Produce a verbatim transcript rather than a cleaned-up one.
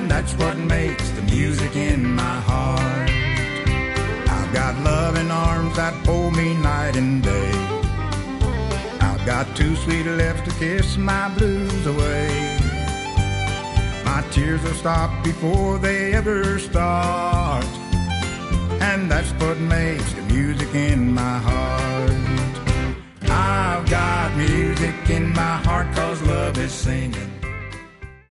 and that's what makes the music in my heart. I've got loving arms that hold me night and day. I've got two sweet lips to kiss my blues away. My tears will stop before they ever start, and that's what makes the music in